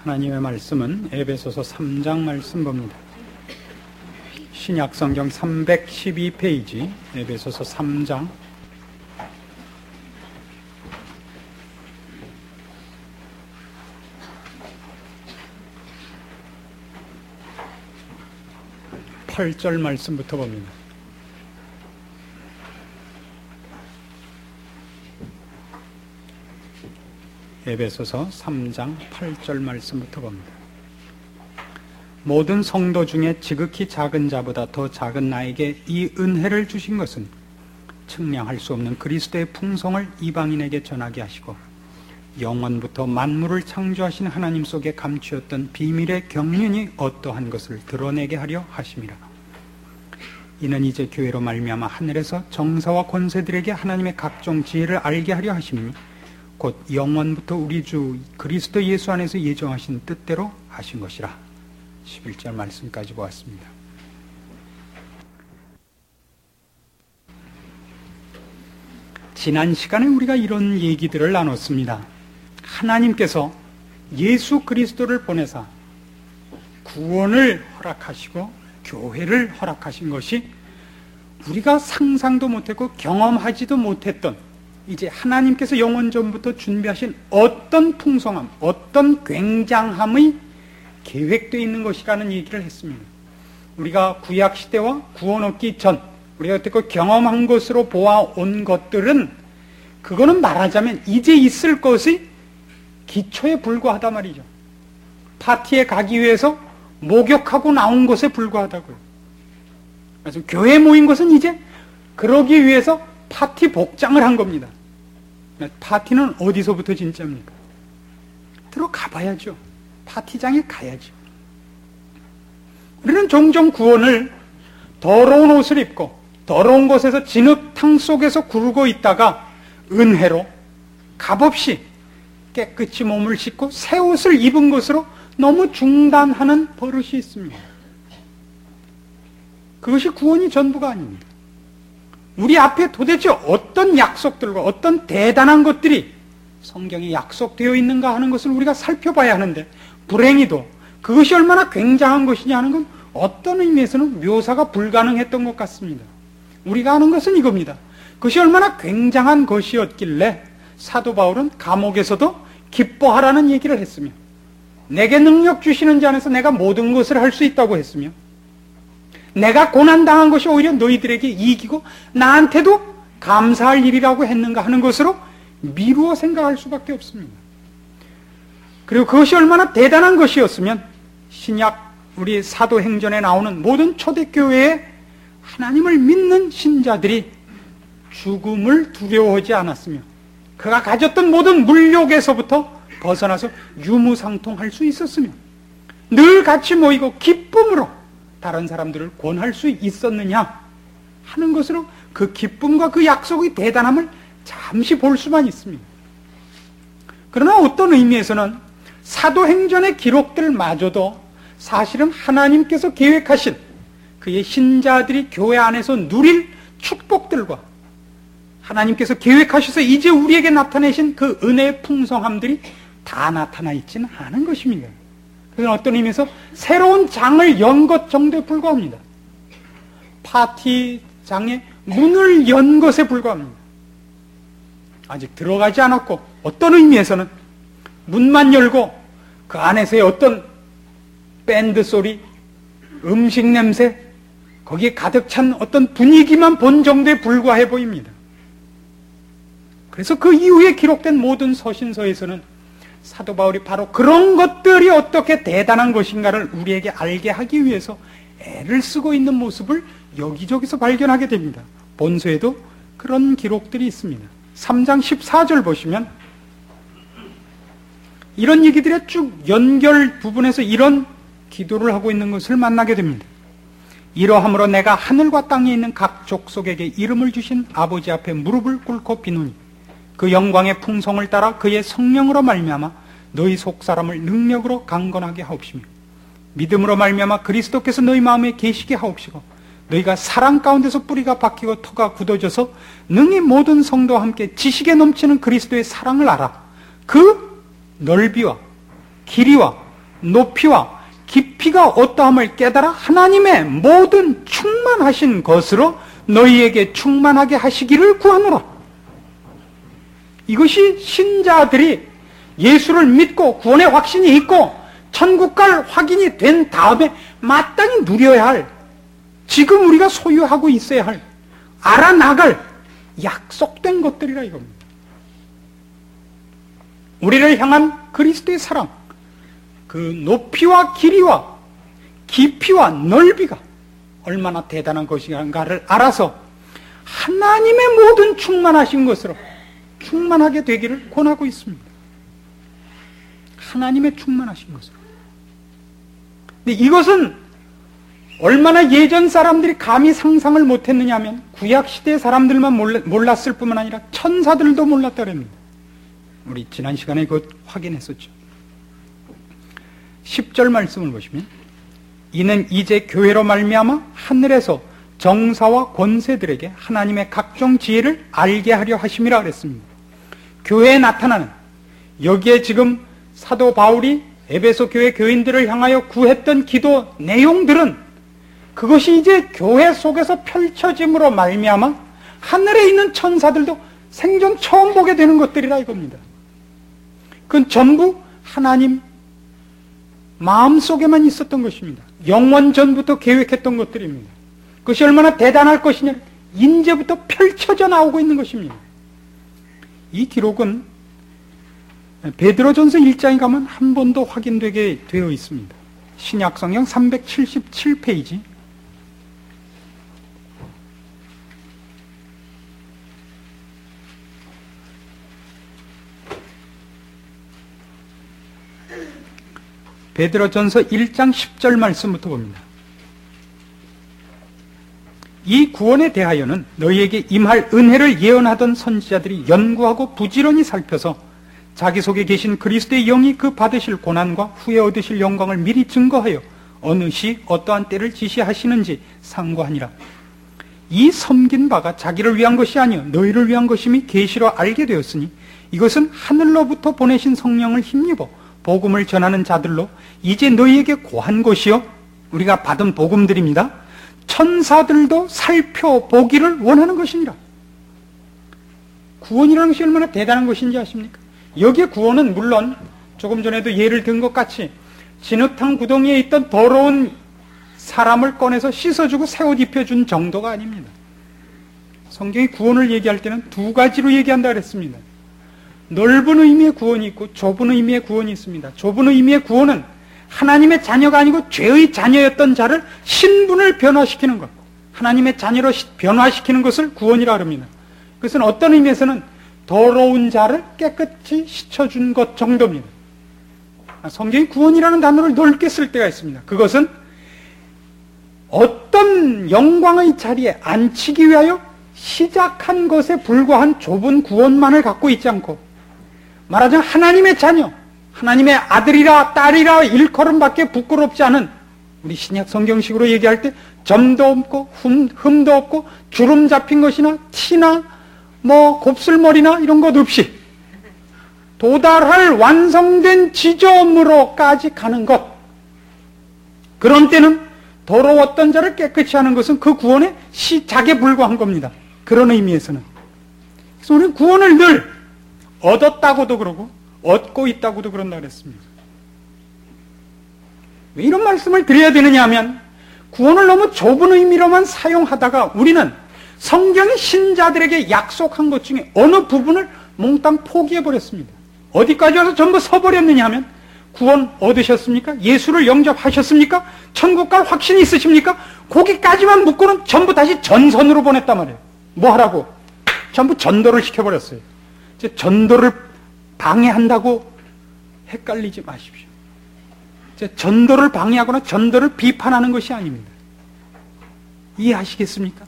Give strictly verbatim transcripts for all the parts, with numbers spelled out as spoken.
하나님의 말씀은 에베소서 삼 장 말씀 봅니다. 신약성경 삼백십이 페이지 에베소서 삼 장 팔 절 말씀부터 봅니다. 에베소서 삼 장 팔 절 말씀부터 봅니다. 모든 성도 중에 지극히 작은 자보다 더 작은 나에게 이 은혜를 주신 것은 측량할 수 없는 그리스도의 풍성을 이방인에게 전하게 하시고 영원부터 만물을 창조하신 하나님 속에 감추었던 비밀의 경륜이 어떠한 것을 드러내게 하려 하심이라. 이는 이제 교회로 말미암아 하늘에서 정사와 권세들에게 하나님의 각종 지혜를 알게 하려 하심이니 곧 영원부터 우리 주 그리스도 예수 안에서 예정하신 뜻대로 하신 것이라. 십일 절 말씀까지 보았습니다. 지난 시간에 우리가 이런 얘기들을 나눴습니다. 하나님께서 예수 그리스도를 보내사 구원을 허락하시고 교회를 허락하신 것이 우리가 상상도 못했고 경험하지도 못했던, 이제 하나님께서 영원 전부터 준비하신 어떤 풍성함, 어떤 굉장함의 계획되어 있는 것이라는 얘기를 했습니다. 우리가 구약시대와 구원 얻기 전 우리가 여태껏 경험한 것으로 보아온 것들은, 그거는 말하자면 이제 있을 것의 기초에 불과하다 말이죠. 파티에 가기 위해서 목욕하고 나온 것에 불과하다고요. 그래서 교회에 모인 것은 이제 그러기 위해서 파티 복장을 한 겁니다. 파티는 어디서부터 진짜입니까? 들어가 봐야죠. 파티장에 가야죠. 우리는 종종 구원을 더러운 옷을 입고 더러운 곳에서 진흙탕 속에서 굴고 있다가 은혜로 값없이 깨끗이 몸을 씻고 새 옷을 입은 것으로 너무 중단하는 버릇이 있습니다. 그것이 구원이 전부가 아닙니다. 우리 앞에 도대체 어떤 약속들과 어떤 대단한 것들이 성경에 약속되어 있는가 하는 것을 우리가 살펴봐야 하는데, 불행히도 그것이 얼마나 굉장한 것이냐 하는 건 어떤 의미에서는 묘사가 불가능했던 것 같습니다. 우리가 아는 것은 이겁니다. 그것이 얼마나 굉장한 것이었길래 사도 바울은 감옥에서도 기뻐하라는 얘기를 했으며, 내게 능력 주시는 자 안에서 내가 모든 것을 할 수 있다고 했으며, 내가 고난당한 것이 오히려 너희들에게 이익이고 나한테도 감사할 일이라고 했는가 하는 것으로 미루어 생각할 수밖에 없습니다. 그리고 그것이 얼마나 대단한 것이었으면 신약 우리 사도행전에 나오는 모든 초대교회의 하나님을 믿는 신자들이 죽음을 두려워하지 않았으며 그가 가졌던 모든 물욕에서부터 벗어나서 유무상통할 수 있었으며 늘 같이 모이고 기쁨으로 다른 사람들을 권할 수 있었느냐 하는 것으로 그 기쁨과 그 약속의 대단함을 잠시 볼 수만 있습니다. 그러나 어떤 의미에서는 사도행전의 기록들마저도 사실은 하나님께서 계획하신 그의 신자들이 교회 안에서 누릴 축복들과 하나님께서 계획하셔서 이제 우리에게 나타내신 그 은혜의 풍성함들이 다 나타나 있지는 않은 것입니다. 그건 어떤 의미에서 새로운 장을 연 것 정도에 불과합니다. 파티장에 문을 연 것에 불과합니다. 아직 들어가지 않았고, 어떤 의미에서는 문만 열고 그 안에서의 어떤 밴드 소리, 음식 냄새, 거기에 가득 찬 어떤 분위기만 본 정도에 불과해 보입니다. 그래서 그 이후에 기록된 모든 서신서에서는 사도 바울이 바로 그런 것들이 어떻게 대단한 것인가를 우리에게 알게 하기 위해서 애를 쓰고 있는 모습을 여기저기서 발견하게 됩니다. 본서에도 그런 기록들이 있습니다. 삼 장 십사 절 보시면 이런 얘기들의 쭉 연결 부분에서 이런 기도를 하고 있는 것을 만나게 됩니다. 이러함으로 내가 하늘과 땅에 있는 각 족속에게 이름을 주신 아버지 앞에 무릎을 꿇고 비노니 그 영광의 풍성을 따라 그의 성령으로 말미암아 너희 속사람을 능력으로 강건하게 하옵시며 믿음으로 말미암아 그리스도께서 너희 마음에 계시게 하옵시고 너희가 사랑 가운데서 뿌리가 박히고 터가 굳어져서 능히 모든 성도와 함께 지식에 넘치는 그리스도의 사랑을 알아 그 넓이와 길이와 높이와 깊이가 어떠함을 깨달아 하나님의 모든 충만하신 것으로 너희에게 충만하게 하시기를 구하노라. 이것이 신자들이 예수를 믿고 구원의 확신이 있고 천국 갈 확인이 된 다음에 마땅히 누려야 할, 지금 우리가 소유하고 있어야 할, 알아나갈 약속된 것들이라 이겁니다. 우리를 향한 그리스도의 사랑, 그 높이와 길이와 깊이와 넓이가 얼마나 대단한 것인가를 알아서 하나님의 모든 충만하신 것으로 충만하게 되기를 권하고 있습니다. 하나님의 충만하신 것으로. 근데 이것은 얼마나 예전 사람들이 감히 상상을 못했느냐 하면 구약시대 사람들만 몰랐을 뿐만 아니라 천사들도 몰랐다고 합니다. 우리 지난 시간에 그것 확인했었죠. 십 절 말씀을 보시면 이는 이제 교회로 말미암아 하늘에서 정사와 권세들에게 하나님의 각종 지혜를 알게 하려 하심이라 그랬습니다. 교회에 나타나는, 여기에 지금 사도 바울이 에베소 교회 교인들을 향하여 구했던 기도 내용들은 그것이 이제 교회 속에서 펼쳐짐으로 말미암아 하늘에 있는 천사들도 생전 처음 보게 되는 것들이라 이겁니다. 그건 전부 하나님 마음속에만 있었던 것입니다. 영원 전부터 계획했던 것들입니다. 그것이 얼마나 대단할 것이냐, 인제부터 펼쳐져 나오고 있는 것입니다. 이 기록은 베드로전서 일 장에 가면 한 번 더 확인되게 되어 있습니다. 신약성경 삼백칠십칠 페이지. 베드로전서 일 장 십 절 말씀부터 봅니다. 이 구원에 대하여는 너희에게 임할 은혜를 예언하던 선지자들이 연구하고 부지런히 살펴서 자기 속에 계신 그리스도의 영이 그 받으실 고난과 후에 얻으실 영광을 미리 증거하여 어느 시 어떠한 때를 지시하시는지 상고하니라. 이 섬긴 바가 자기를 위한 것이 아니요 너희를 위한 것임이 계시로 알게 되었으니 이것은 하늘로부터 보내신 성령을 힘입어 복음을 전하는 자들로 이제 너희에게 고한 것이요 우리가 받은 복음들입니다. 천사들도 살펴보기를 원하는 것이니라. 구원이라는 것이 얼마나 대단한 것인지 아십니까? 여기에 구원은 물론 조금 전에도 예를 든 것 같이 진흙탕 구덩이에 있던 더러운 사람을 꺼내서 씻어주고 새 옷 입혀준 정도가 아닙니다. 성경이 구원을 얘기할 때는 두 가지로 얘기한다 그랬습니다. 넓은 의미의 구원이 있고 좁은 의미의 구원이 있습니다. 좁은 의미의 구원은 하나님의 자녀가 아니고 죄의 자녀였던 자를 신분을 변화시키는 것, 하나님의 자녀로 변화시키는 것을 구원이라 합니다. 그것은 어떤 의미에서는 더러운 자를 깨끗이 씻어준 것 정도입니다. 성경이 구원이라는 단어를 넓게 쓸 때가 있습니다. 그것은 어떤 영광의 자리에 앉히기 위하여 시작한 것에 불과한 좁은 구원만을 갖고 있지 않고, 말하자면 하나님의 자녀, 하나님의 아들이라 딸이라 일컬음밖에 부끄럽지 않은, 우리 신약 성경식으로 얘기할 때 점도 없고 흠, 흠도 없고 주름 잡힌 것이나 티나 뭐 곱슬머리나 이런 것 없이 도달할 완성된 지점으로까지 가는 것, 그런 때는 더러웠던 자를 깨끗이 하는 것은 그 구원의 시작에 불과한 겁니다. 그런 의미에서는. 그래서 우리는 구원을 늘 얻었다고도 그러고 얻고 있다고도 그런다 그랬습니다. 왜 이런 말씀을 드려야 되느냐 하면, 구원을 너무 좁은 의미로만 사용하다가 우리는 성경이 신자들에게 약속한 것 중에 어느 부분을 몽땅 포기해버렸습니다. 어디까지 와서 전부 서버렸느냐 하면, 구원 얻으셨습니까? 예수를 영접하셨습니까? 천국 갈 확신이 있으십니까? 거기까지만 묻고는 전부 다시 전선으로 보냈단 말이에요. 뭐 하라고? 전부 전도를 시켜버렸어요. 이제 전도를 방해한다고 헷갈리지 마십시오. 이제 전도를 방해하거나 전도를 비판하는 것이 아닙니다. 이해하시겠습니까?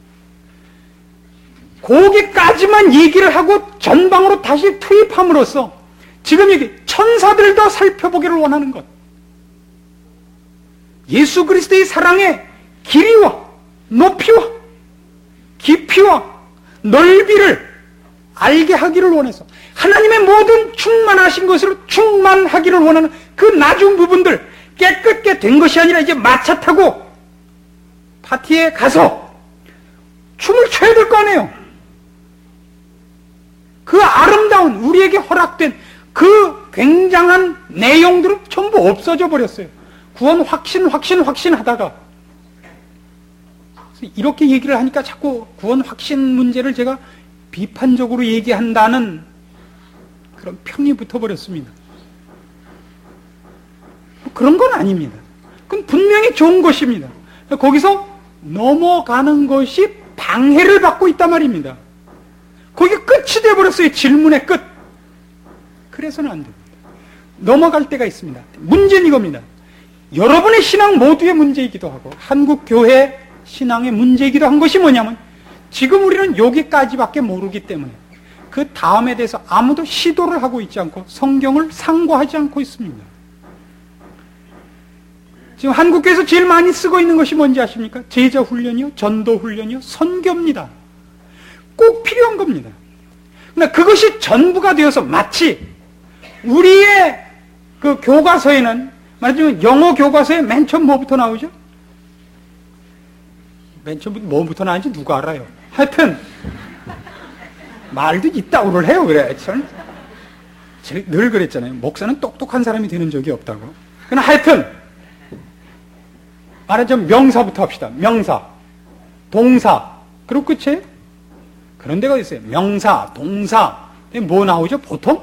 거기까지만 얘기를 하고 전방으로 다시 투입함으로써 지금 여기 천사들도 살펴보기를 원하는 것, 예수 그리스도의 사랑의 길이와 높이와 깊이와 넓이를 알게 하기를 원해서 하나님의 모든 충만하신 것으로 충만하기를 원하는 그 나중 부분들 깨끗게 된 것이 아니라 이제 마차 타고 파티에 가서 춤을 춰야 될 거 아니에요. 그 아름다운 우리에게 허락된 그 굉장한 내용들은 전부 없어져 버렸어요. 구원 확신 확신 확신 하다가 이렇게 얘기를 하니까 자꾸 구원 확신 문제를 제가 비판적으로 얘기한다는 그런 평이 붙어버렸습니다. 그런 건 아닙니다. 그건 분명히 좋은 것입니다. 거기서 넘어가는 것이 방해를 받고 있단 말입니다. 거기 끝이 되어버렸어요. 질문의 끝. 그래서는 안 됩니다. 넘어갈 때가 있습니다. 문제는 이겁니다. 여러분의 신앙 모두의 문제이기도 하고 한국 교회 신앙의 문제이기도 한 것이 뭐냐면 지금 우리는 여기까지밖에 모르기 때문에 그 다음에 대해서 아무도 시도를 하고 있지 않고 성경을 상고하지 않고 있습니다. 지금 한국교회에서 제일 많이 쓰고 있는 것이 뭔지 아십니까? 제자 훈련이요, 전도 훈련이요, 선교입니다. 꼭 필요한 겁니다. 그러나 그것이 전부가 되어서 마치 우리의 그 교과서에는 말하자면 영어 교과서에 맨 처음 뭐부터 나오죠? 맨 처음부터 뭐부터 나오는지 누가 알아요? 하여튼 말도 이따구를 해요. 그래. 저는 늘 그랬잖아요. 목사는 똑똑한 사람이 되는 적이 없다고. 그러나 하여튼 말하자면 명사부터 합시다. 명사, 동사, 그리고 끝이에요? 그런 데가 있어요. 명사, 동사, 뭐 나오죠? 보통?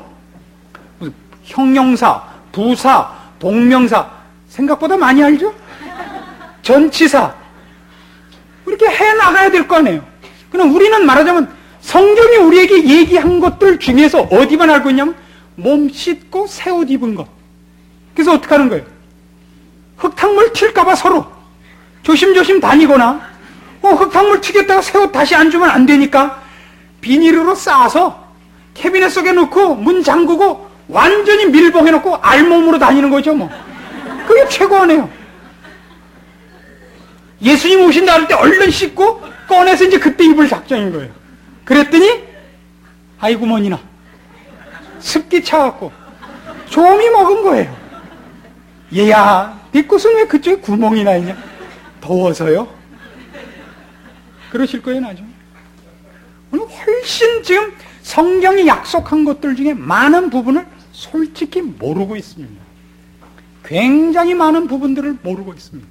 형용사, 부사, 동명사, 생각보다 많이 알죠? 전치사, 이렇게 해나가야 될 거 아니에요. 그럼 우리는 말하자면 성경이 우리에게 얘기한 것들 중에서 어디만 알고 있냐면 몸 씻고 새 옷 입은 것. 그래서 어떻게 하는 거예요? 흙탕물 튈까봐 서로 조심조심 다니거나 어, 흙탕물 튀겼다가 새 옷 다시 안 주면 안 되니까 비닐으로 싸서 캐비넷 속에 넣고 문 잠그고 완전히 밀봉해놓고 알몸으로 다니는 거죠 뭐. 그게 최고 아니에요. 예수님 오신다 할 때 얼른 씻고 꺼내서 이제 그때 입을 작정인 거예요. 그랬더니 아이고 뭐니나 습기 차갖고 조미 먹은 거예요. 얘야 네 꽃은 왜 그쪽에 구멍이 나 있냐? 더워서요? 그러실 거예요 나중에. 오늘 훨씬 지금 성경이 약속한 것들 중에 많은 부분을 솔직히 모르고 있습니다. 굉장히 많은 부분들을 모르고 있습니다.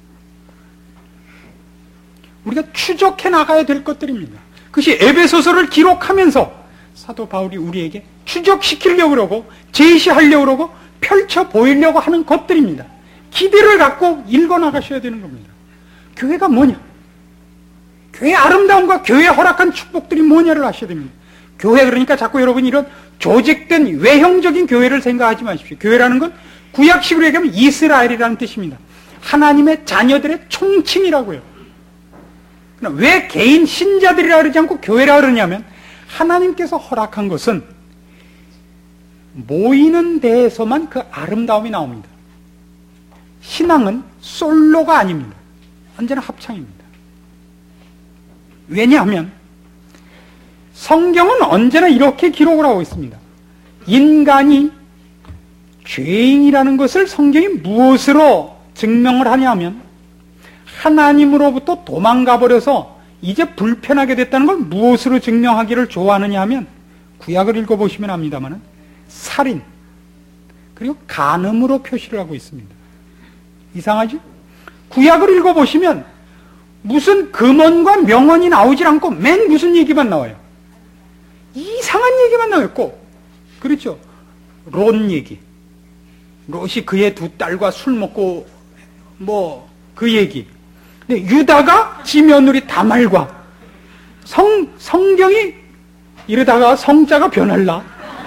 우리가 추적해 나가야 될 것들입니다. 그것이 에베소서를 기록하면서 사도 바울이 우리에게 추적시키려고 그러고 제시하려고 그러고 펼쳐 보이려고 하는 것들입니다. 기대를 갖고 읽어 나가셔야 되는 겁니다. 교회가 뭐냐? 교회의 아름다움과 교회에 허락한 축복들이 뭐냐를 아셔야 됩니다. 교회 그러니까 자꾸 여러분이 이런 조직된 외형적인 교회를 생각하지 마십시오. 교회라는 건 구약식으로 얘기하면 이스라엘이라는 뜻입니다. 하나님의 자녀들의 총칭이라고요. 왜 개인 신자들이라 그러지 않고 교회라 그러냐면 하나님께서 허락한 것은 모이는 데에서만 그 아름다움이 나옵니다. 신앙은 솔로가 아닙니다. 언제나 합창입니다. 왜냐하면 성경은 언제나 이렇게 기록을 하고 있습니다. 인간이 죄인이라는 것을 성경이 무엇으로 증명을 하냐면 하나님으로부터 도망가 버려서 이제 불편하게 됐다는 걸 무엇으로 증명하기를 좋아하느냐 하면 구약을 읽어보시면 압니다만 살인 그리고 간음으로 표시를 하고 있습니다. 이상하죠? 구약을 읽어보시면 무슨 금언과 명언이 나오질 않고 맨 무슨 얘기만 나와요. 이상한 얘기만 나와요. 꼭. 그렇죠? 롯 얘기. 롯이 그의 두 딸과 술 먹고 뭐 그 얘기. 근데 유다가 지 며느리 다말과 성, 성경이 이러다가 성자가 변할라.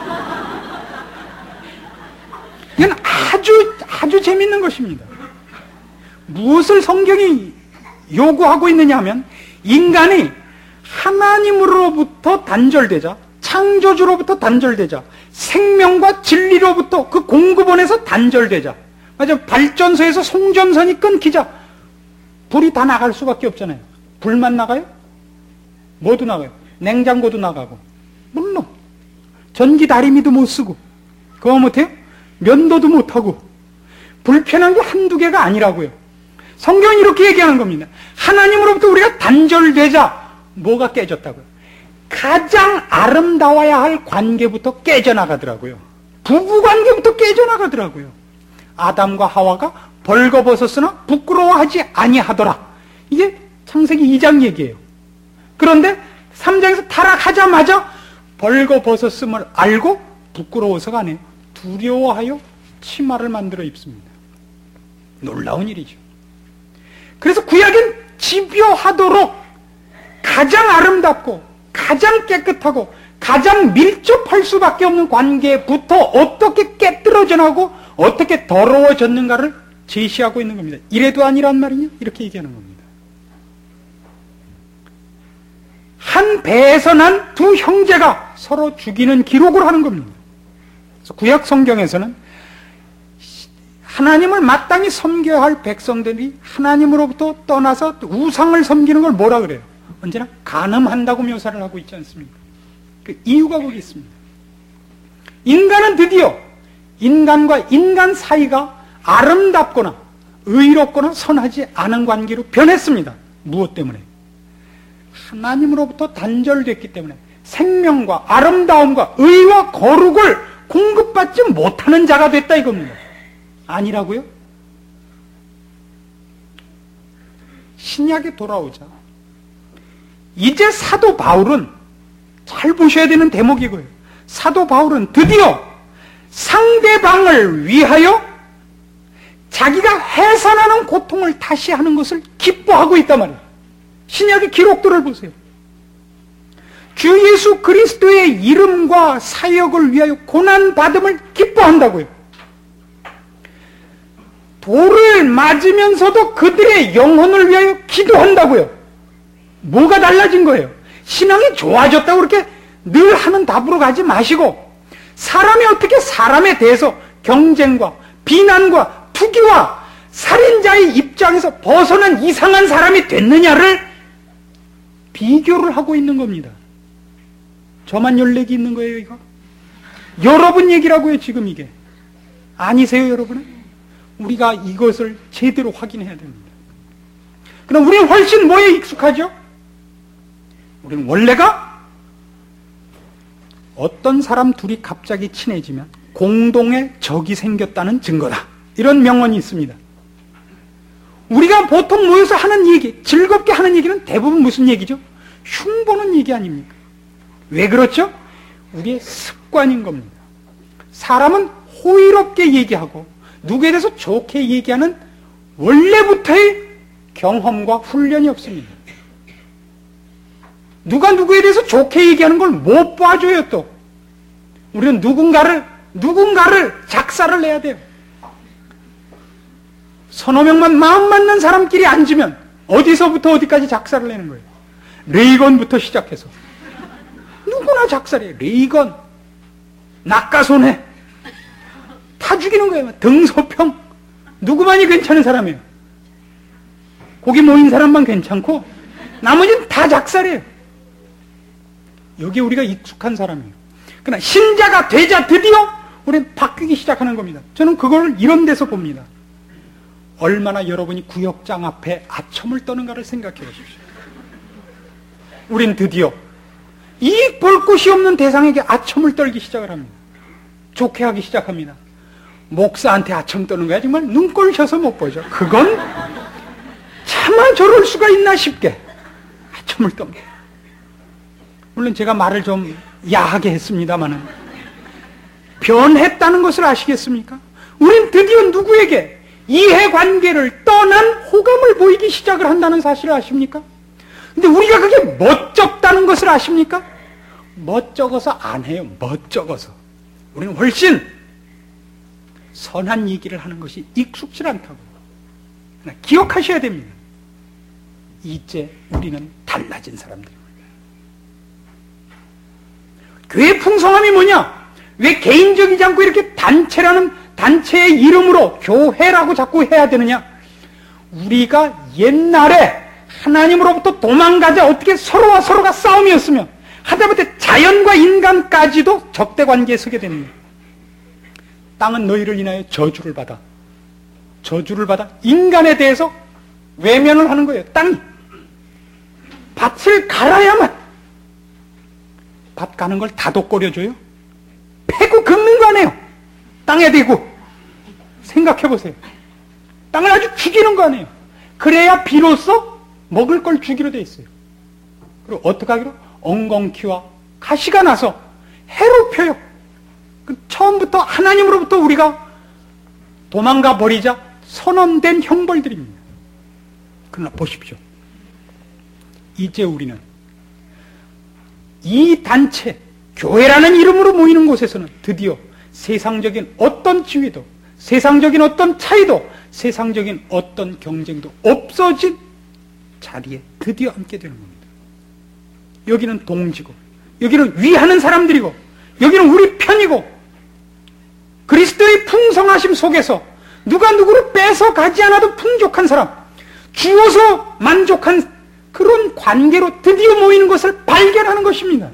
이건 아주 아주 재밌는 것입니다. 무엇을 성경이 요구하고 있느냐 하면 인간이 하나님으로부터 단절되자 창조주로부터 단절되자 생명과 진리로부터 그 공급원에서 단절되자 맞아 발전소에서 송전선이 끊기자 불이 다 나갈 수밖에 없잖아요. 불만 나가요? 뭐도 나가요? 냉장고도 나가고 물론 전기 다리미도 못 쓰고 그거 못해요? 면도도 못하고 불편한 게 한두 개가 아니라고요. 성경은 이렇게 얘기하는 겁니다. 하나님으로부터 우리가 단절되자 뭐가 깨졌다고요? 가장 아름다워야 할 관계부터 깨져나가더라고요. 부부관계부터 깨져나가더라고요. 아담과 하와가 벌거벗었으나 부끄러워하지 아니하더라. 이게 창세기 이 장 얘기예요. 그런데 삼 장에서 타락하자마자 벌거벗었음을 알고 부끄러워서가 아니에요. 두려워하여 치마를 만들어 입습니다. 놀라운 일이죠. 그래서 구약엔 집요하도록 가장 아름답고 가장 깨끗하고 가장 밀접할 수밖에 없는 관계부터 어떻게 깨뜨려져 나고 어떻게 더러워졌는가를 제시하고 있는 겁니다. 이래도 아니란 말이냐? 이렇게 얘기하는 겁니다. 한 배에서 난 두 형제가 서로 죽이는 기록을 하는 겁니다. 그래서 구약 성경에서는 하나님을 마땅히 섬겨야 할 백성들이 하나님으로부터 떠나서 우상을 섬기는 걸 뭐라 그래요? 언제나 간음한다고 묘사를 하고 있지 않습니까? 그 이유가 거기 있습니다. 인간은 드디어 인간과 인간 사이가 아름답거나 의롭거나 선하지 않은 관계로 변했습니다. 무엇 때문에? 하나님으로부터 단절됐기 때문에 생명과 아름다움과 의와 거룩을 공급받지 못하는 자가 됐다 이겁니다. 아니라고요? 신약에 돌아오자. 이제 사도 바울은 잘 보셔야 되는 대목이 이거예요. 사도 바울은 드디어 상대방을 위하여 자기가 해산하는 고통을 다시 하는 것을 기뻐하고 있단 말이에요. 신약의 기록들을 보세요. 주 예수 그리스도의 이름과 사역을 위하여 고난받음을 기뻐한다고요. 돌을 맞으면서도 그들의 영혼을 위하여 기도한다고요. 뭐가 달라진 거예요? 신앙이 좋아졌다고 그렇게 늘 하는 답으로 가지 마시고 사람이 어떻게 사람에 대해서 경쟁과 비난과 투기와 살인자의 입장에서 벗어난 이상한 사람이 됐느냐를 비교를 하고 있는 겁니다. 저만 열내기 있는 거예요, 이거? 여러분 얘기라고요, 지금 이게. 아니세요, 여러분은? 우리가 이것을 제대로 확인해야 됩니다. 그럼 우리는 훨씬 뭐에 익숙하죠? 우리는 원래가 어떤 사람 둘이 갑자기 친해지면 공동의 적이 생겼다는 증거다. 이런 명언이 있습니다. 우리가 보통 모여서 하는 얘기, 즐겁게 하는 얘기는 대부분 무슨 얘기죠? 흉보는 얘기 아닙니까? 왜 그렇죠? 우리의 습관인 겁니다. 사람은 호의롭게 얘기하고 누구에 대해서 좋게 얘기하는 원래부터의 경험과 훈련이 없습니다. 누가 누구에 대해서 좋게 얘기하는 걸 못 봐줘요, 또. 우리는 누군가를, 누군가를 작사를 내야 돼요. 서너 명만 마음 맞는 사람끼리 앉으면 어디서부터 어디까지 작사를 내는 거예요. 레이건부터 시작해서. 누구나 작사를 해요. 레이건, 낙가손해. 다 죽이는 거예요. 등소평. 누구만이 괜찮은 사람이에요. 거기 모인 사람만 괜찮고 나머지는 다 작살이에요. 여기에 우리가 익숙한 사람이에요. 그러나 신자가 되자 드디어 우리는 바뀌기 시작하는 겁니다. 저는 그걸 이런 데서 봅니다. 얼마나 여러분이 구역장 앞에 아첨을 떠는가를 생각해 보십시오. 우린 드디어 이익 볼 곳이 없는 대상에게 아첨을 떨기 시작을 합니다. 좋게 하기 시작합니다. 목사한테 아첨 떠는 거야 정말 눈꼴 셔서 못 보죠. 그건 차마 저럴 수가 있나 싶게 아첨을 떱니다. 물론 제가 말을 좀 야하게 했습니다마는 변했다는 것을 아시겠습니까? 우린 드디어 누구에게 이해관계를 떠난 호감을 보이기 시작을 한다는 사실을 아십니까? 근데 우리가 그게 멋쩍다는 것을 아십니까? 멋쩍어서 안 해요. 멋쩍어서. 우리는 훨씬 선한 얘기를 하는 것이 익숙치 않다고. 기억하셔야 됩니다. 이제 우리는 달라진 사람들입니다. 교회 풍성함이 뭐냐? 왜 개인적이지 않고 이렇게 단체라는 단체의 이름으로 교회라고 자꾸 해야 되느냐? 우리가 옛날에 하나님으로부터 도망가자 어떻게 서로와 서로가 싸움이었으면 하다못해 자연과 인간까지도 적대관계에 서게 됩니다. 땅은 너희를 인하여 저주를 받아. 저주를 받아 인간에 대해서 외면을 하는 거예요. 땅이. 밭을 갈아야만. 밭 가는 걸 다독거려줘요? 패고 긁는 거 아니에요. 땅에 대고. 생각해보세요. 땅을 아주 죽이는 거 아니에요. 그래야 비로소 먹을 걸 주기로 돼 있어요. 그리고 어떻게 하기로? 엉겅퀴와 가시가 나서 해로 펴요. 그 처음부터 하나님으로부터 우리가 도망가 버리자 선언된 형벌들입니다. 그러나 보십시오. 이제 우리는 이 단체, 교회라는 이름으로 모이는 곳에서는 드디어 세상적인 어떤 지위도, 세상적인 어떤 차이도, 세상적인 어떤 경쟁도 없어진 자리에 드디어 앉게 되는 겁니다. 여기는 동지고, 여기는 위하는 사람들이고, 여기는 우리 편이고, 그리스도의 풍성하심 속에서 누가 누구를 뺏어 가지 않아도 풍족한 사람, 주어서 만족한 그런 관계로 드디어 모이는 것을 발견하는 것입니다.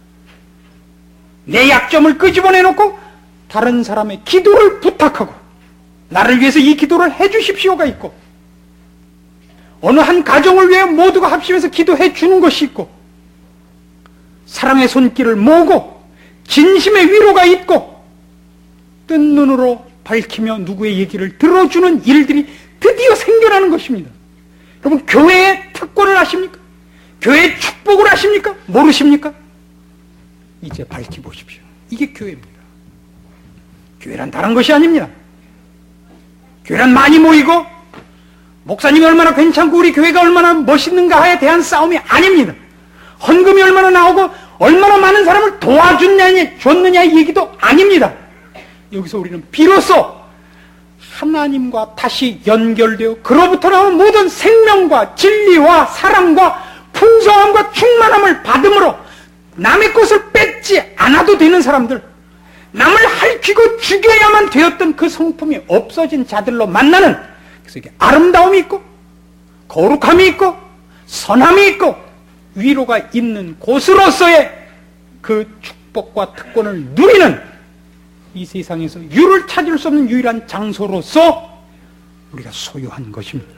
내 약점을 끄집어내놓고 다른 사람의 기도를 부탁하고, 나를 위해서 이 기도를 해주십시오가 있고, 어느 한 가정을 위해 모두가 합심해서 기도해 주는 것이 있고, 사랑의 손길을 모으고 진심의 위로가 있고, 뜬 눈으로 밝히며 누구의 얘기를 들어주는 일들이 드디어 생겨나는 것입니다. 여러분, 교회의 특권을 아십니까? 교회의 축복을 아십니까? 모르십니까? 이제 밝혀보십시오. 이게 교회입니다. 교회란 다른 것이 아닙니다. 교회란 많이 모이고 목사님이 얼마나 괜찮고 우리 교회가 얼마나 멋있는가에 대한 싸움이 아닙니다. 헌금이 얼마나 나오고 얼마나 많은 사람을 도와줬느냐, 줬느냐의 얘기도 아닙니다. 여기서 우리는 비로소 하나님과 다시 연결되어 그로부터 나온 모든 생명과 진리와 사랑과 풍성함과 충만함을 받음으로 남의 것을 뺏지 않아도 되는 사람들, 남을 핥히고 죽여야만 되었던 그 성품이 없어진 자들로 만나는, 그래서 이게 아름다움이 있고 거룩함이 있고 선함이 있고 위로가 있는 곳으로서의 그 축복과 특권을 누리는, 이 세상에서 유를 찾을 수 없는 유일한 장소로서 우리가 소유한 것입니다.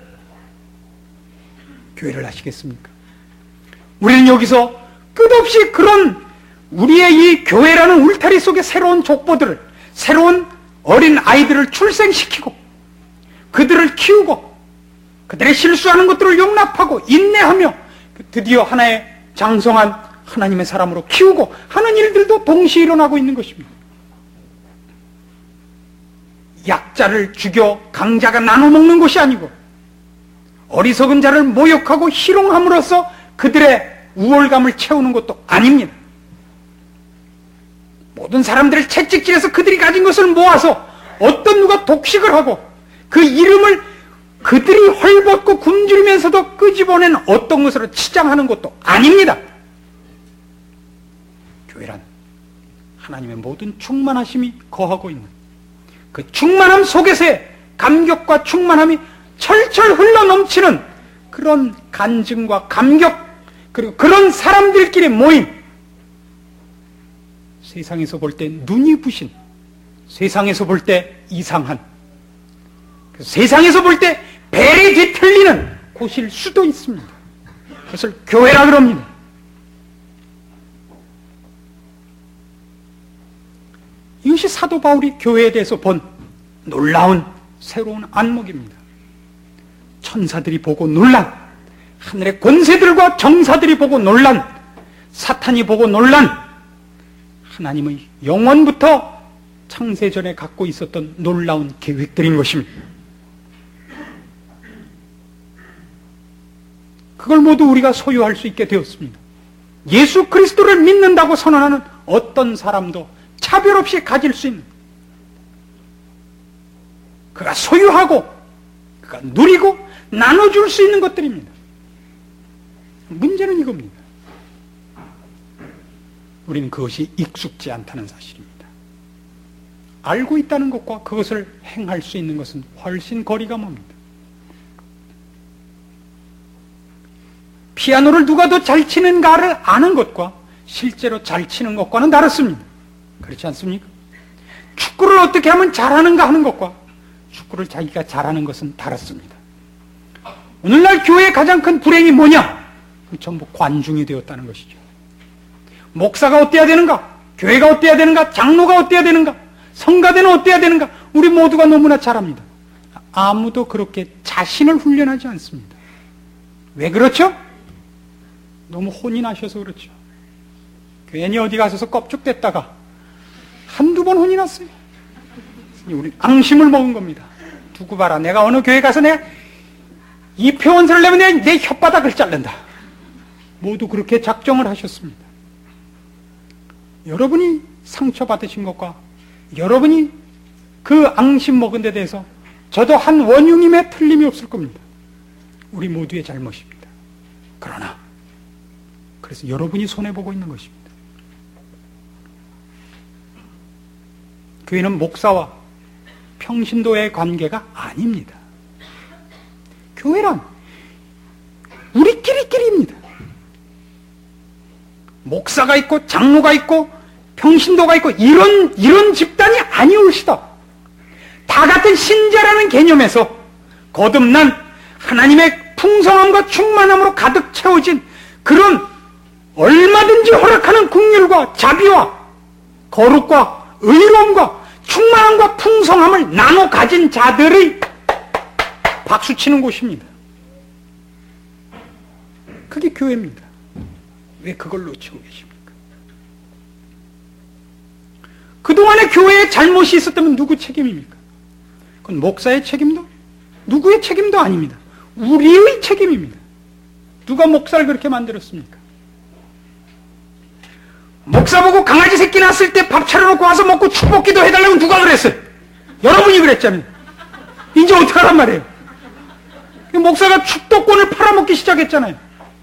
교회를 아시겠습니까? 우리는 여기서 끝없이 그런 우리의 이 교회라는 울타리 속에 새로운 족보들을, 새로운 어린 아이들을 출생시키고 그들을 키우고 그들의 실수하는 것들을 용납하고 인내하며 드디어 하나의 장성한 하나님의 사람으로 키우고 하는 일들도 동시에 일어나고 있는 것입니다. 약자를 죽여 강자가 나눠 먹는 것이 아니고, 어리석은 자를 모욕하고 희롱함으로써 그들의 우월감을 채우는 것도 아닙니다. 모든 사람들을 채찍질해서 그들이 가진 것을 모아서 어떤 누가 독식을 하고 그 이름을 그들이 헐벗고 굶주리면서도 끄집어낸 어떤 것으로 치장하는 것도 아닙니다. 교회란 하나님의 모든 충만하심이 거하고 있는, 그 충만함 속에서의 감격과 충만함이 철철 흘러넘치는 그런 간증과 감격, 그리고 그런 사람들끼리 모인, 세상에서 볼 때 눈이 부신, 세상에서 볼 때 이상한, 세상에서 볼 때 벨이 뒤틀리는 곳일 수도 있습니다. 그것을 교회라 그럽니다. 이것이 사도 바울이 교회에 대해서 본 놀라운 새로운 안목입니다. 천사들이 보고 놀란, 하늘의 권세들과 정사들이 보고 놀란, 사탄이 보고 놀란, 하나님의 영원부터 창세전에 갖고 있었던 놀라운 계획들인 것입니다. 그걸 모두 우리가 소유할 수 있게 되었습니다. 예수 그리스도를 믿는다고 선언하는 어떤 사람도 차별 없이 가질 수 있는, 그가 소유하고 그가 누리고 나눠줄 수 있는 것들입니다. 문제는 이겁니다. 우리는 그것이 익숙지 않다는 사실입니다. 알고 있다는 것과 그것을 행할 수 있는 것은 훨씬 거리가 멉니다. 피아노를 누가 더 잘 치는가를 아는 것과 실제로 잘 치는 것과는 다릅니다. 그렇지 않습니까? 축구 축구를 어떻게 하면 잘하는가 하는 것과 축구를 자기가 잘하는 것은 다릅니다. 오늘날 교회의 가장 큰 불행이 뭐냐? 전부 관중이 되었다는 것이죠. 목사가 어때야 되는가? 교회가 어때야 되는가? 장로가 어때야 되는가? 성가대는 어때야 되는가? 우리 모두가 너무나 잘 압니다. 아무도 그렇게 자신을 훈련하지 않습니다. 왜 그렇죠? 너무 혼이 나셔서 그렇죠. 괜히 어디 가셔서 껍죽댔다가 한두 번 혼이 났어요. 우리 앙심을 먹은 겁니다. 두고 봐라. 내가 어느 교회 가서 내가 이 표원서를 내면 내, 내 혓바닥을 자른다. 모두 그렇게 작정을 하셨습니다. 여러분이 상처받으신 것과 여러분이 그 앙심 먹은 데 대해서 저도 한 원흉임에 틀림이 없을 겁니다. 우리 모두의 잘못입니다. 그러나 그래서 여러분이 손해보고 있는 것입니다. 교회는 목사와 평신도의 관계가 아닙니다. 교회란 우리끼리끼리입니다. 목사가 있고 장로가 있고 평신도가 있고 이런 이런 집단이 아니올시다. 다 같은 신자라는 개념에서 거듭난 하나님의 풍성함과 충만함으로 가득 채워진 그런 얼마든지 허락하는 긍휼과 자비와 거룩과 의로움과 충만함과 풍성함을 나눠 가진 자들의 박수치는 곳입니다. 그게 교회입니다. 왜 그걸 놓치고 계십니까? 그동안에 교회에 잘못이 있었다면 누구 책임입니까? 그건 목사의 책임도 누구의 책임도 아닙니다. 우리의 책임입니다. 누가 목사를 그렇게 만들었습니까? 목사 보고 강아지 새끼 낳았을 때 밥 차려놓고 와서 먹고 축복기도 해달라고 누가 그랬어요? 여러분이 그랬잖아요. 이제 어떡하란 말이에요? 목사가 축복권을 팔아먹기 시작했잖아요.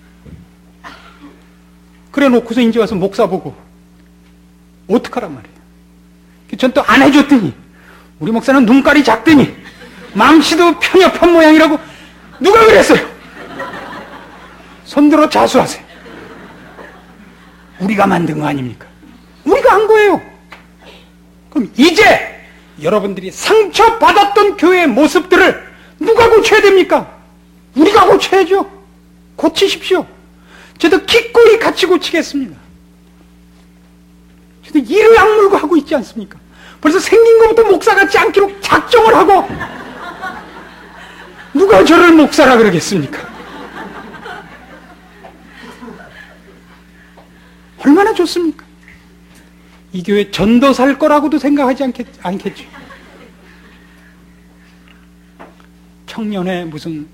그래 놓고서 이제 와서 목사 보고 어떡하란 말이에요? 전 또 안 해줬더니 우리 목사는 눈깔이 작더니 망치도 편협한 모양이라고 누가 그랬어요? 손들어 자수하세요. 우리가 만든 거 아닙니까? 우리가 한 거예요. 그럼 이제 여러분들이 상처받았던 교회의 모습들을 누가 고쳐야 됩니까? 우리가 고쳐야죠. 고치십시오. 저도 기꺼이 같이 고치겠습니다. 저도 이를 악물고 하고 있지 않습니까? 벌써 생긴 것부터 목사 같지 않기로 작정을 하고 누가 저를 목사라 그러겠습니까? 얼마나 좋습니까? 이 교회 전도 살 거라고도 생각하지 않겠, 않겠죠. 청년의 무슨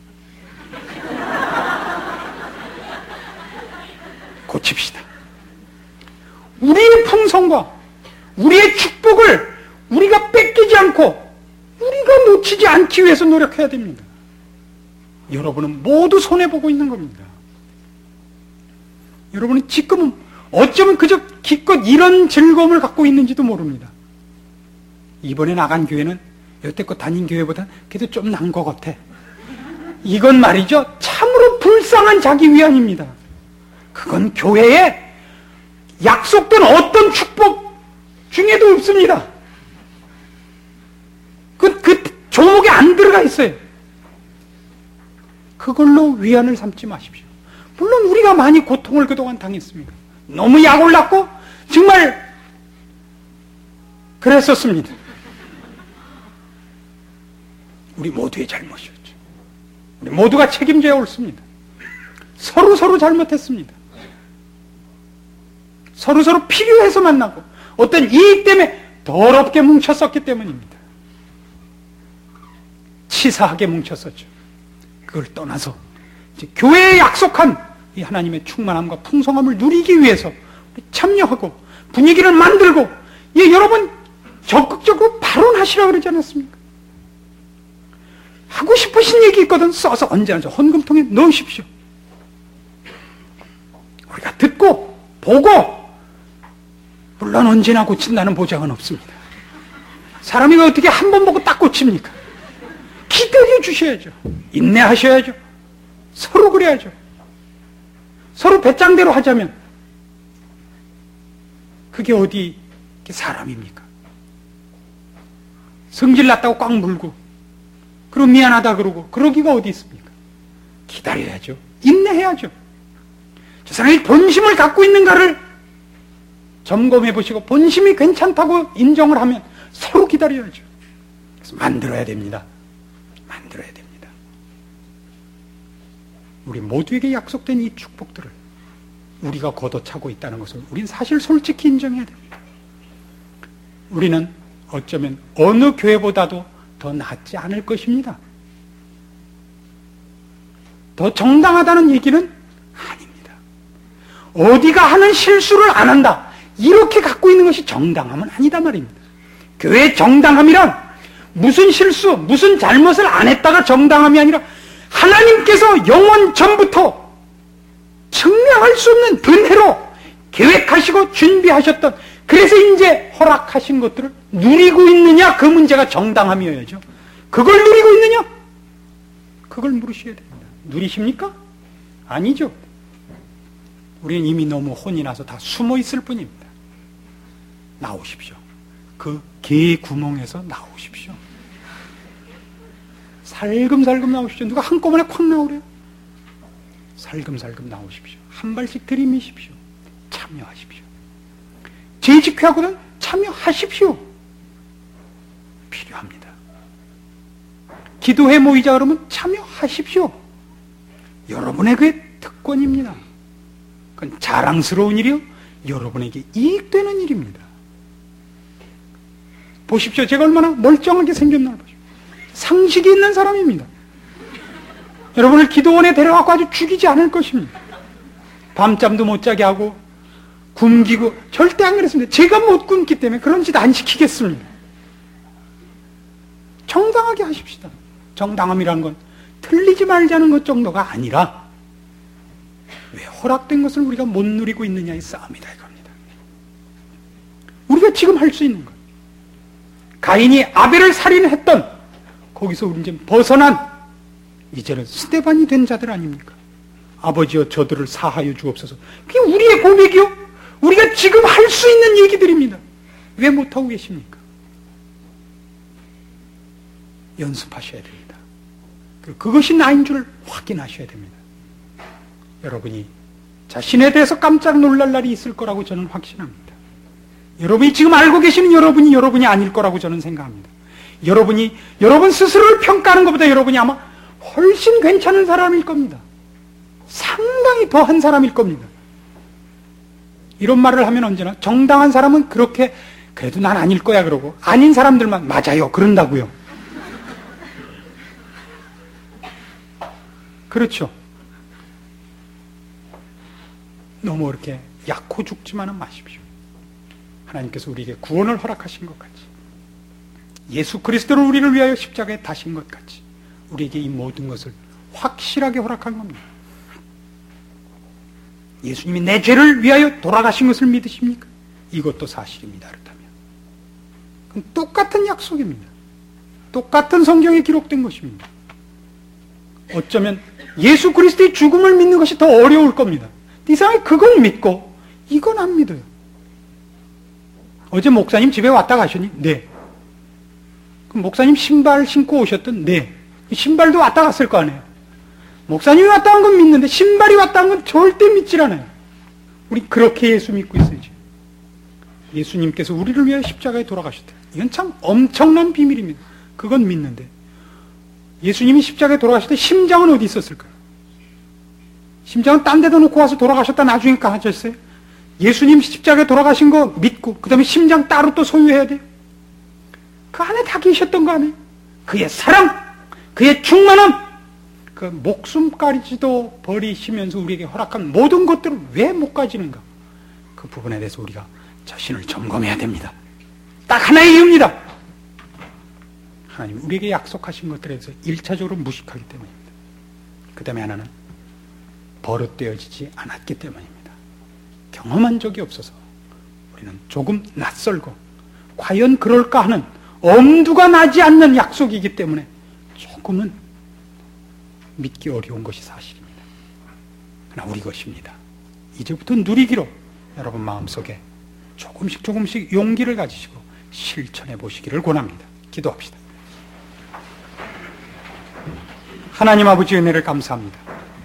고칩시다. 우리의 풍성과 우리의 축복을 우리가 뺏기지 않고 우리가 놓치지 않기 위해서 노력해야 됩니다. 여러분은 모두 손해보고 있는 겁니다. 여러분은 지금은 어쩌면 그저 기껏 이런 즐거움을 갖고 있는지도 모릅니다. 이번에 나간 교회는 여태껏 다닌 교회보다 그래도 좀 난 것 같아. 이건 말이죠. 참으로 불쌍한 자기 위안입니다. 그건 교회에 약속된 어떤 축복 중에도 없습니다. 그, 그 조목에 안 들어가 있어요. 그걸로 위안을 삼지 마십시오. 물론 우리가 많이 고통을 그동안 당했습니다. 너무 약 올랐고 정말 그랬었습니다. 우리 모두의 잘못이었죠. 우리 모두가 책임져야 옳습니다. 서로 서로 잘못했습니다. 서로 서로 필요해서 만나고 어떤 이익 때문에 더럽게 뭉쳤었기 때문입니다. 치사하게 뭉쳤었죠. 그걸 떠나서 이제 교회에 약속한 이 하나님의 충만함과 풍성함을 누리기 위해서 참여하고 분위기를 만들고, 예, 여러분 적극적으로 발언하시라고 그러지 않았습니까? 하고 싶으신 얘기 있거든 써서 언제나 저 헌금통에 넣으십시오. 우리가 듣고 보고, 물론 언제나 고친다는 보장은 없습니다. 사람이 어떻게 한 번 보고 딱 고칩니까? 기다려 주셔야죠. 인내하셔야죠. 서로 그래야죠. 서로 배짱대로 하자면 그게 어디 사람입니까? 성질 났다고 꽉 물고, 그리고 미안하다 그러고, 그러기가 어디 있습니까? 기다려야죠. 인내해야죠. 저 사람이 본심을 갖고 있는가를 점검해 보시고, 본심이 괜찮다고 인정을 하면 서로 기다려야죠. 그래서 만들어야 됩니다. 만들어야 됩니다. 우리 모두에게 약속된 이 축복들을 우리가 걷어차고 있다는 것을 우리는 사실 솔직히 인정해야 됩니다. 우리는 어쩌면 어느 교회보다도 더 낫지 않을 것입니다. 더 정당하다는 얘기는 아닙니다. 어디가 하는 실수를 안 한다, 이렇게 갖고 있는 것이 정당함은 아니다 말입니다. 교회의 정당함이란 무슨 실수, 무슨 잘못을 안 했다가 정당함이 아니라 하나님께서 영원 전부터 증명할 수 없는 은혜로 계획하시고 준비하셨던, 그래서 이제 허락하신 것들을 누리고 있느냐, 그 문제가 정당함이어야죠. 그걸 누리고 있느냐? 그걸 물으셔야 됩니다. 누리십니까? 아니죠. 우리는 이미 너무 혼이 나서 다 숨어 있을 뿐입니다. 나오십시오. 그 개 구멍에서 나오십시오. 살금살금 나오십시오. 누가 한꺼번에 콱 나오래요? 살금살금 나오십시오. 한 발씩 들이미십시오. 참여하십시오. 재직회하고는 참여하십시오. 필요합니다. 기도회 모이자 그러면 참여하십시오. 여러분의 그의 특권입니다. 그건 자랑스러운 일이요, 여러분에게 이익되는 일입니다. 보십시오. 제가 얼마나 멀쩡하게 생겼나 보십시오. 상식이 있는 사람입니다. 여러분을 기도원에 데려가고 아주 죽이지 않을 것입니다. 밤잠도 못 자게 하고 굶기고 절대 안 그랬습니다. 제가 못 굶기 때문에 그런 짓 안 시키겠습니다. 정당하게 하십시다. 정당함이란 건 틀리지 말자는 것 정도가 아니라 왜 허락된 것을 우리가 못 누리고 있느냐의 싸움이다 이겁니다. 우리가 지금 할 수 있는 것, 가인이 아벨을 살인했던 거기서 우리 이제 벗어난, 이제는 스데반이 된 자들 아닙니까? 아버지여 저들을 사하여 주옵소서. 그게 우리의 고백이요, 우리가 지금 할 수 있는 얘기들입니다. 왜 못하고 계십니까? 연습하셔야 됩니다. 그것이 나인 줄 확인하셔야 됩니다. 여러분이 자신에 대해서 깜짝 놀랄 날이 있을 거라고 저는 확신합니다. 여러분이 지금 알고 계시는 여러분이 여러분이 아닐 거라고 저는 생각합니다. 여러분이 여러분 스스로를 평가하는 것보다 여러분이 아마 훨씬 괜찮은 사람일 겁니다. 상당히 더한 사람일 겁니다. 이런 말을 하면 언제나 정당한 사람은 그렇게 그래도 난 아닐 거야 그러고, 아닌 사람들만 맞아요 그런다고요. 그렇죠. 너무 이렇게 약호 죽지만은 마십시오. 하나님께서 우리에게 구원을 허락하신 것 같이, 예수 그리스도를 우리를 위하여 십자가에 다신 것 같이 우리에게 이 모든 것을 확실하게 허락한 겁니다. 예수님이 내 죄를 위하여 돌아가신 것을 믿으십니까? 이것도 사실입니다. 그렇다면 그럼 똑같은 약속입니다. 똑같은 성경에 기록된 것입니다. 어쩌면 예수 그리스도의 죽음을 믿는 것이 더 어려울 겁니다. 이 사람이 그걸 믿고 이건 안 믿어요. 어제 목사님 집에 왔다 가셨니? 네. 그럼 목사님 신발 신고 오셨던? 네. 신발도 왔다 갔을 거 아니에요. 목사님이 왔다 간 건 믿는데 신발이 왔다 간 건 절대 믿질 않아요. 우리 그렇게 예수 믿고 있어야지. 예수님께서 우리를 위해 십자가에 돌아가셨대요. 이건 참 엄청난 비밀입니다. 그건 믿는데 예수님이 십자가에 돌아가실 때 심장은 어디 있었을까요? 심장은 딴 데다 놓고 와서 돌아가셨다 나중에 까졌어요? 예수님 십자가에 돌아가신 거 믿고 그 다음에 심장 따로 또 소유해야 돼요? 그 안에 다 계셨던 거 아니에요? 그의 사랑, 그의 충만함, 그 목숨까지도 버리시면서 우리에게 허락한 모든 것들을 왜 못 가지는가? 그 부분에 대해서 우리가 자신을 점검해야 됩니다. 딱 하나의 이유입니다. 하나님 우리에게 약속하신 것들에 대해서 일차적으로 무식하기 때문입니다. 그 다음에 하나는 버릇되어지지 않았기 때문입니다. 경험한 적이 없어서 우리는 조금 낯설고 과연 그럴까 하는 엄두가 나지 않는 약속이기 때문에 조금은 믿기 어려운 것이 사실입니다. 그러나 우리 것입니다. 이제부터 누리기로 여러분 마음속에 조금씩 조금씩 용기를 가지시고 실천해 보시기를 권합니다. 기도합시다. 하나님 아버지 은혜를 감사합니다.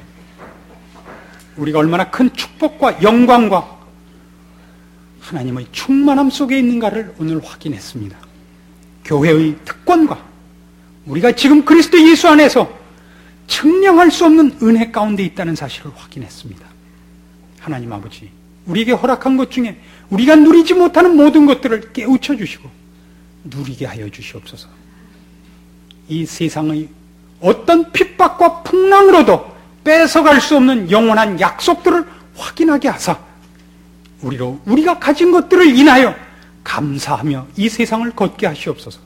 우리가 얼마나 큰 축복과 영광과 하나님의 충만함 속에 있는가를 오늘 확인했습니다. 교회의 특권과 우리가 지금 그리스도 예수 안에서 측량할 수 없는 은혜 가운데 있다는 사실을 확인했습니다. 하나님 아버지, 우리에게 허락한 것 중에 우리가 누리지 못하는 모든 것들을 깨우쳐 주시고 누리게 하여 주시옵소서. 이 세상의 어떤 핍박과 풍랑으로도 뺏어갈 수 없는 영원한 약속들을 확인하게 하사 우리로 우리가 가진 것들을 인하여 감사하며 이 세상을 걷게 하시옵소서.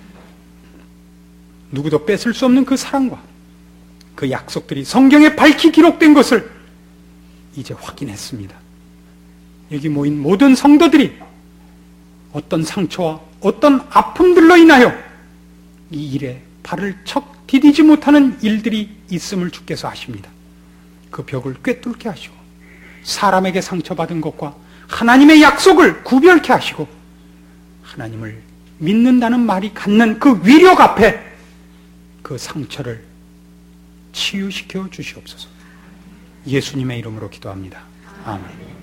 누구도 뺏을 수 없는 그 사랑과 그 약속들이 성경에 밝히 기록된 것을 이제 확인했습니다. 여기 모인 모든 성도들이 어떤 상처와 어떤 아픔들로 인하여 이 일에 발을 척 디디지 못하는 일들이 있음을 주께서 아십니다. 그 벽을 꿰뚫게 하시고 사람에게 상처받은 것과 하나님의 약속을 구별케 하시고 하나님을 믿는다는 말이 갖는 그 위력 앞에 그 상처를 치유시켜 주시옵소서. 예수님의 이름으로 기도합니다. 아멘.